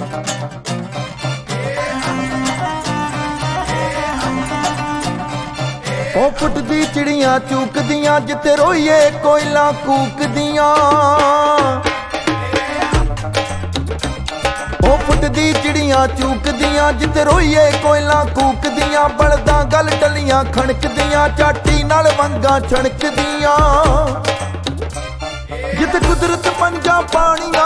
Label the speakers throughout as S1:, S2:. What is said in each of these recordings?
S1: ਉਹ ਫੁੱਟਦੀ ਚਿੜੀਆਂ ਚੂਕਦੀਆਂ ਜਿੱਥੇ ਰੋਈਏ ਕੋਇਲਾਂ ਕੂਕਦੀਆਂ। ਉਹ ਫੁੱਟਦੀ ਚਿੜੀਆਂ ਚੂਕਦੀਆਂ ਜਿੱਥੇ ਰੋਈਏ ਕੋਇਲਾਂ ਕੂਕਦੀਆਂ। ਬਲਦਾਂ ਗਲ ਟੱਲੀਆਂ ਖਣਕਦੀਆਂ ਚਾਟੀ ਨਾਲ ਵੰਗਾਂ ਛਣਕਦੀਆਂ। ਜਿੱਥੇ ਕੁਦਰਤ ਪੰਜਾਂ ਪਾਣੀਆਂ,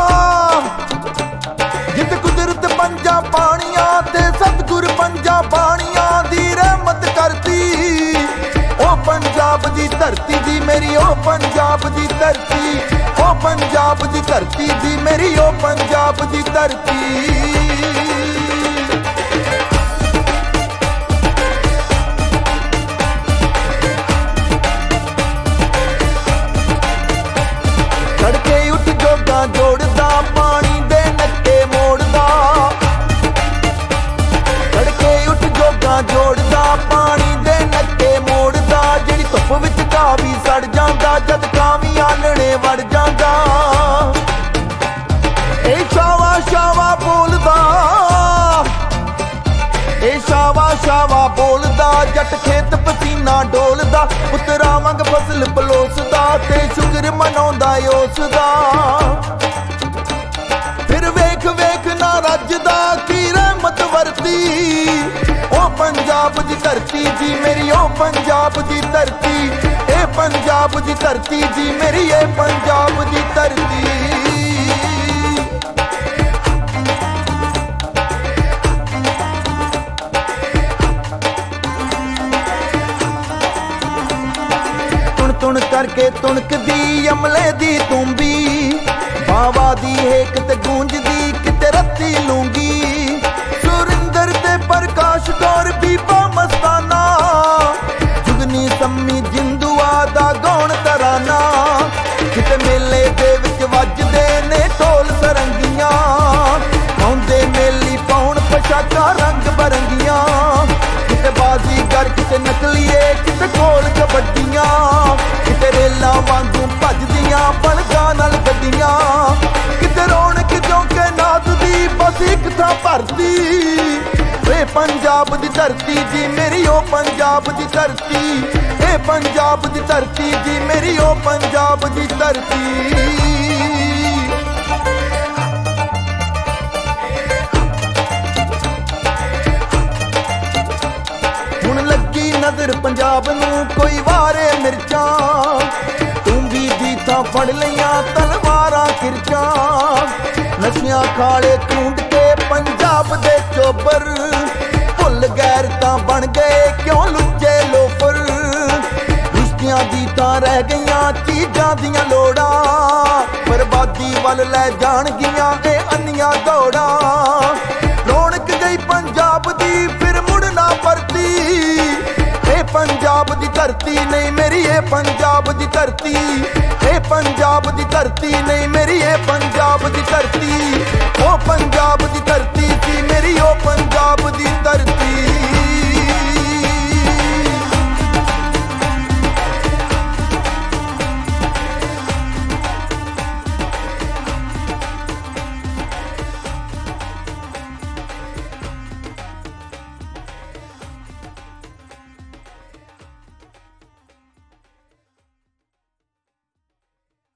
S1: ਜਿੱਥੇ ਕੁਦਰਤ ਪੰਜਾਂ ਪਾਣੀਆਂ ਤੇ ਸਤਿਗੁਰ ਪੰਜਾਂ ਬਾਣੀਆਂ ਦੀ ਰਹਿਮਤ ਕਰਦੀ। ਉਹ ਪੰਜਾਬ ਦੀ ਧਰਤੀ ਦੀ ਮੇਰੀ, ਉਹ ਪੰਜਾਬ ਦੀ ਧਰਤੀ, ਉਹ ਪੰਜਾਬ ਦੀ ਧਰਤੀ ਦੀ ਮੇਰੀ, ਉਹ ਪੰਜਾਬ ਦੀ ਧਰਤੀ। ਤੜਕੇ ਉੱਠ ਜੋਗਾਂ ਜੋੜਦਾ ਪਾਣੀ ਦੇ ਨੱਕੇ ਮੋੜਦਾ। ਤੜਕੇ ਉੱਠ ਜੋਗਾਂ ਜੋੜਦਾ ਪਾਣੀ ਦੇ ਨੱਕੇ ਮੋੜਦਾ। ਜਿਹੜੀ ਧੁੱਪ ਵਿੱਚ ਘਾਹ ਵੀ ਸੜ ਜਾਂਦਾ ਜਦ ਕਾਂ ਵੀ ਆਲਣੇ ਵੜ ਜਾਂਦਾ। ਇਹ ਸ਼ਾਵਾ ਸ਼ਾਵਾ ਬੋਲਦਾ, ਇਹ ਸ਼ਾਵਾ ਸ਼ਾਵਾ ਬੋਲਦਾ। ਜੱਟ ਖੇਤ ਪਸੀਨਾ ਡੋਲਦਾ, ਪੁੱਤਰਾਂ ਵਾਂਗ ਫਸਲ ਪਲੋਸਦਾ ਤੇ ਸ਼ੁਕਰ ਮਨਾਉਂਦਾ ਉਸ ਦਾ। ਫਿਰ ਵੇਖ ਵੇਖ ਨਾ ਰੱਜਦਾ ਕੀ ਰਹਿਮਤ ਵਰਤੀ। ਉਹ ਪੰਜਾਬ ਦੀ ਧਰਤੀ ਜੀ ਮੇਰੀ, ਉਹ ਪੰਜਾਬ ਦੀ ਧਰਤੀ, ਇਹ ਪੰਜਾਬ ਦੀ ਧਰਤੀ ਜੀ ਮੇਰੀ, ਇਹ ਪੰਜਾਬ ਦੀ ਧਰਤੀ। ਤੁਣ ਕਰਕੇ ਤੁਣਕਦੀ ਅਮਲੇ ਦੀ ਤੁੰਬੀ। ਬਾਵਾ ਦੀ ਹੇਕ ਤੇ ਗੂੰਜਦੀ ਕਿਤੇ ਰੱਤੀ ਲੂੰਗੀ। ਸੁਰਿੰਦਰ ਤੇ ਪ੍ਰਕਾਸ਼ ਕੌਰ ਬੀਬਾ ਮਸਤਾਨਾ। ਜੁਗਨੀ ਸੰਮੀ ਜਿੰਦੂਆ ਦਾ ਗਾਉਣ ਤਰਾਨਾ। ਕਿਤੇ ਮੇਲੇ ਦੇ ਵਿੱਚ ਵੱਜਦੇ ਨੇ ਢੋਲ ਸਰੰਗੀਆਂ। ਆਉਂਦੇ ਮੇਲੀ ਪਾਉਣ ਪੋਸ਼ਾਕਾਂ ਰੰਗ ਬਰੰਗੀਆਂ। ਕਿਤੇ ਬਾਜ਼ੀਗਰ ਕਿਤੇ ਨਕਲੀਏ ਕਿਤੇ ਢੋਲ ਕਬੱਡੀਆਂ। ਕਿਤੇ ਰੇਲਾਂ ਵਾਂਗੂ ਭੱਜਦੀਆਂ ਬਲਦਾਂ ਨਾਲ ਗੱਡੀਆਂ। ਕਿਤੇ ਰੌਣਕ ਜੋਗੇ ਨਾਥ ਦੀ ਬਸ ਇੱਕ ਥਾਂ ਭਰਤੀ। ਇਹ ਪੰਜਾਬ ਦੀ ਧਰਤੀ ਜੀ ਮੇਰੀ, ਉਹ ਪੰਜਾਬ ਦੀ ਧਰਤੀ, ਇਹ ਪੰਜਾਬ ਦੀ ਧਰਤੀ ਜੀ ਮੇਰੀ, ਉਹ ਪੰਜਾਬ ਦੀ ਧਰਤੀ। ਹੁਣ ਲੱਗੀ ਨਜ਼ਰ ਪੰਜਾਬ ਨੂੰ ਕੋਈ ਵਾਰੇ ਮਿਰਚਾਂ। ਤੁੰਬੀ ਦੀ ਥਾਂ ਫੜ ਲਈਆਂ ਤਲਵਾਰਾਂ ਕਿਰਚਾਂ। ਨਸ਼ਿਆਂ ਖਾਲੇ ਝੂੰਡ ਕੇ ਪੰਜਾਬ ਦੇ ਚੋਬਰ। ਭੁੱਲ ਗੈਰਤਾਂ ਬਣ ਗਏ ਕਿਉਂ ਲੁੱਚੇ ਲੋਫਰ। ਰਿਸ਼ਤਿਆਂ ਦੀ ਤਾਂ ਰਹਿ ਗਈਆਂ ਚੀਜ਼ਾਂ ਦੀਆਂ ਲੋੜਾਂ। ਬਰਬਾਦੀ ਵੱਲ ਲੈ ਜਾਣਗੀਆਂ ਇਹ ਅੰਨੀਆਂ ਦੌੜਾਂ। ਰੌਣਕ ਗਈ ਪੰਜਾਬ ਦੀ ਫਿਰ ਮੁੜ ਨਾ ਪਰਤੀ। ਇਹ ਪੰਜਾਬ ਦੀ ਧਰਤੀ ਨਹੀਂ ਮੇਰੀ, ਇਹ ਪੰਜਾਬ ਦੀ ਧਰਤੀ, ਇਹ ਪੰਜਾਬ ਦੀ ਧਰਤੀ ਨਹੀਂ ਮੇਰੀ, ਇਹ ਪੰਜਾਬ ਦੀ ਧਰਤੀ।